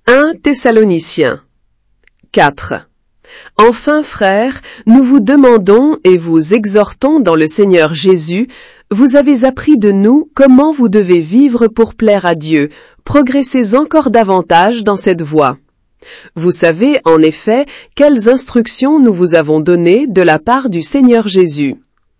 1 Thessaloniciens 4. Enfin, frères, nous vous demandons et vous exhortons dans le Seigneur Jésus, vous avez appris de nous comment vous devez vivre pour plaire à Dieu, progressez encore davantage dans cette voie. Vous savez, en effet, quelles instructions nous vous avons données de la part du Seigneur Jésus.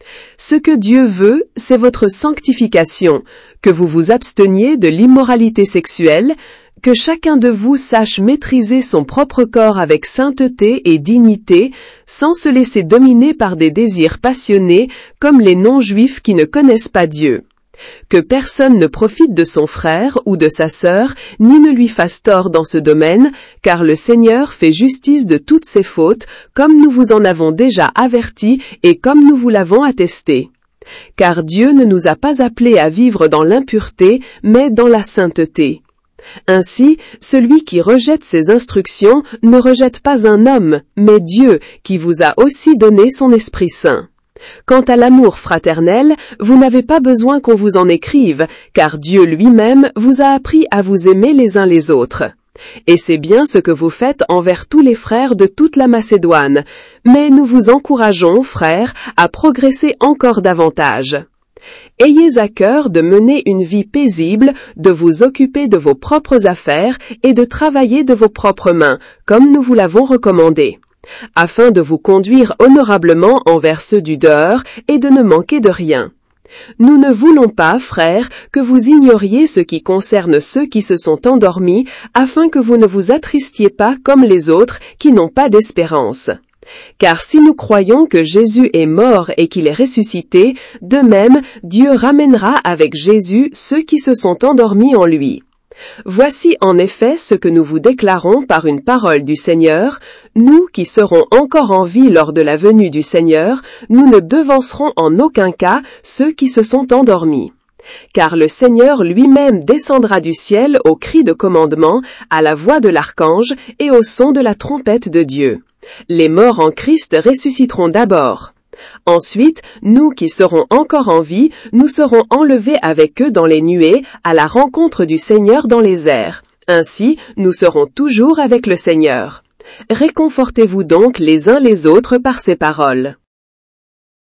Ce que Dieu veut, c'est votre sanctification, que vous vous absteniez de l'immoralité sexuelle, que chacun de vous sache maîtriser son propre corps avec sainteté et dignité, sans se laisser dominer par des désirs passionnés comme les non-juifs qui ne connaissent pas Dieu. Que personne ne profite de son frère ou de sa sœur, ni ne lui fasse tort dans ce domaine, car le Seigneur fait justice de toutes ses fautes, comme nous vous en avons déjà averti et comme nous vous l'avons attesté. Car Dieu ne nous a pas appelés à vivre dans l'impureté, mais dans la sainteté. Ainsi, celui qui rejette ces instructions ne rejette pas un homme, mais Dieu, qui vous a aussi donné son Esprit Saint. Quant à l'amour fraternel, vous n'avez pas besoin qu'on vous en écrive, car Dieu lui-même vous a appris à vous aimer les uns les autres. Et c'est bien ce que vous faites envers tous les frères de toute la Macédoine, mais nous vous encourageons, frères, à progresser encore davantage. Ayez à cœur de mener une vie paisible, de vous occuper de vos propres affaires et de travailler de vos propres mains, comme nous vous l'avons recommandé, afin de vous conduire honorablement envers ceux du dehors et de ne manquer de rien. Nous ne voulons pas, frères, que vous ignoriez ce qui concerne ceux qui se sont endormis, afin que vous ne vous attristiez pas comme les autres qui n'ont pas d'espérance. Car si nous croyons que Jésus est mort et qu'il est ressuscité, de même, Dieu ramènera avec Jésus ceux qui se sont endormis en lui. Voici en effet ce que nous vous déclarons par une parole du Seigneur, nous qui serons encore en vie lors de la venue du Seigneur, nous ne devancerons en aucun cas ceux qui se sont endormis. Car le Seigneur lui-même descendra du ciel au cri de commandement, à la voix de l'archange et au son de la trompette de Dieu. Les morts en Christ ressusciteront d'abord. Ensuite, nous qui serons encore en vie, nous serons enlevés avec eux dans les nuées, à la rencontre du Seigneur dans les airs. Ainsi, nous serons toujours avec le Seigneur. Réconfortez-vous donc les uns les autres par ces paroles.